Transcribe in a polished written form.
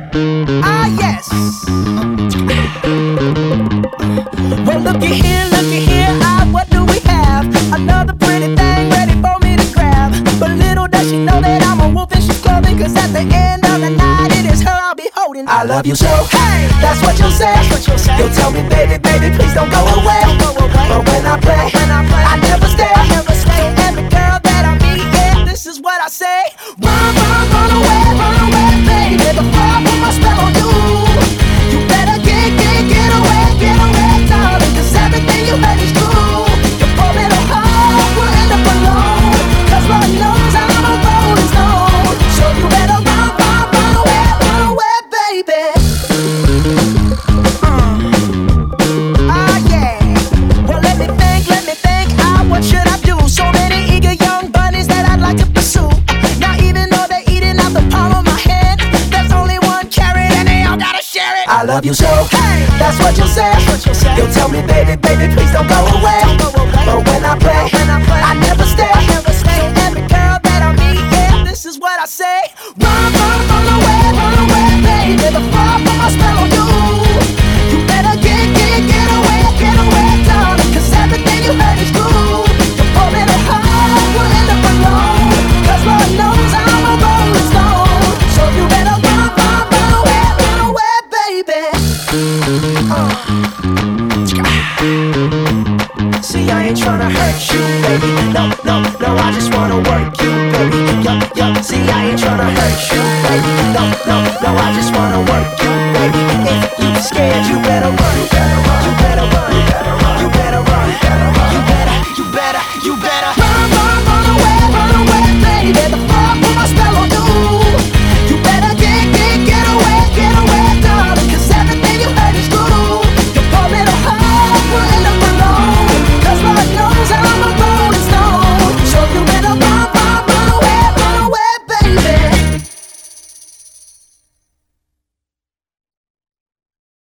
Ah, yes. Well, looky here, ah, what do we have? Another pretty thing ready for me to grab. But little does she know that I'm a wolf in sheep's clothing. Cause at the end of the night, it is her I'll be holding. I love you so, hey, that's what you'll say. You'll tell me, baby, baby, please don't go away. But when I play, I never stay. Every girl that I meet, yeah, this is what I say. Run away, baby, before I put my spell on you. You better get away, darling, cause everything you heard is true. Your poor little heart will end up alone, cause Lord knows I'm a rolling stone. So you better run away, baby. Ah, yeah. Well, let me think, ah, what should I do? So many eager young bunnies that I'd like to pursue. Now even though they're eating out the palm of my hand, there's only one carrot and they all gotta share it. I love you so, hey, that's what you'll say. You'll tell me, baby, baby, please don't go away. But when I play, I never stay. Every girl that I meet, yeah, this is what I say. Run away, baby, before I put my spell on you. You better get away, darling, cause everything you heard is true. Your poor little heart will end up alone, cause Lord knows I'm a rolling stone. So you better run away, baby. See, I ain't tryna hurt you, baby. No, I just wanna work you, baby. Yo, see, I ain't tryna hurt you, baby. No, I just wanna work you, baby. If you scared, you better run. You better run.